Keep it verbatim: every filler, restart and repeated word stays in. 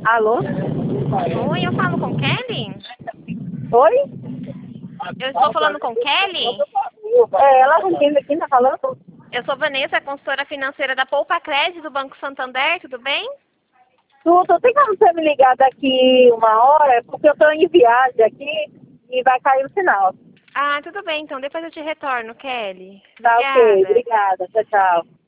Alô? Oi, eu falo com Kelly? Oi? Eu estou falando com Kelly? É, ela com quem aqui tá falando? Eu sou Vanessa, consultora financeira da Poupa Crédito do Banco Santander, tudo bem? Tudo, tem como você me ligar daqui uma hora? Porque eu tô em viagem aqui e vai cair o sinal. Ah, tudo bem, então depois eu te retorno, Kelly. Tá ok, Obrigada. obrigada. Tchau, tchau.